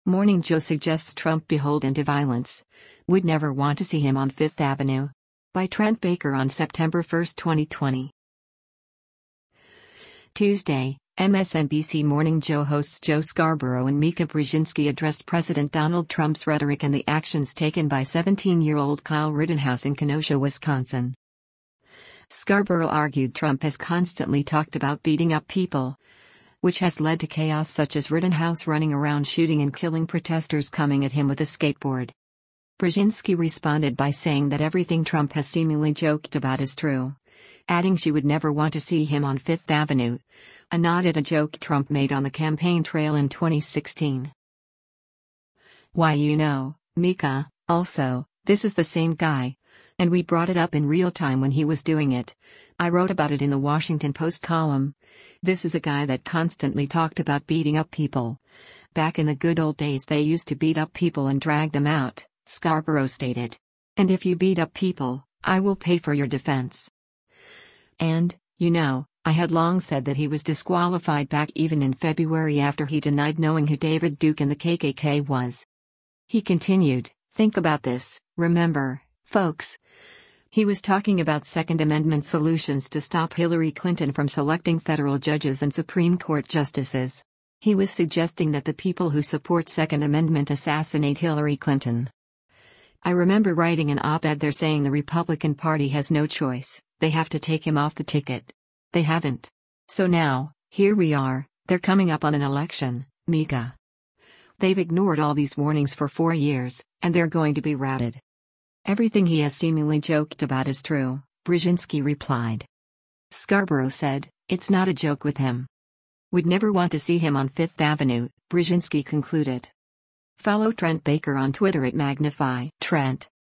Morning Joe suggests Trump beholden to violence. Would never want to see him on Fifth Avenue. By Trent Baker on September 1, 2020. Tuesday, MSNBC Morning Joe hosts Joe Scarborough and Mika Brzezinski addressed President Donald Trump's rhetoric and the actions taken by 17-year-old Kyle Rittenhouse in Kenosha, Wisconsin. Scarborough argued Trump has constantly talked about beating up people, which has led to chaos such as Rittenhouse running around shooting and killing protesters coming at him with a skateboard. Brzezinski responded by saying that everything Trump has seemingly joked about is true, adding she would never want to see him on Fifth Avenue, a nod at a joke Trump made on the campaign trail in 2016. Mika, also, this is the same guy. And we brought it up in real time when he was doing it. I wrote about it in the Washington Post column. This is a guy that constantly talked about beating up people. Back in the good old days they used to beat up people and drag them out, Scarborough stated. And if you beat up people, I will pay for your defense. And, I had long said that he was disqualified back even in February after he denied knowing who David Duke and the KKK was. He continued, think about this, remember, folks. He was talking about Second Amendment solutions to stop Hillary Clinton from selecting federal judges and Supreme Court justices. He was suggesting that the people who support Second Amendment assassinate Hillary Clinton. I remember writing an op-ed there saying the Republican Party has no choice, they have to take him off the ticket. They haven't. So now, here we are, they're coming up on an election, Mika. They've ignored all these warnings for 4 years, and they're going to be routed. Everything he has seemingly joked about is true, Brzezinski replied. Scarborough said, it's not a joke with him. Would never want to see him on Fifth Avenue, Brzezinski concluded. Follow Trent Baker on Twitter at Magnify Trent.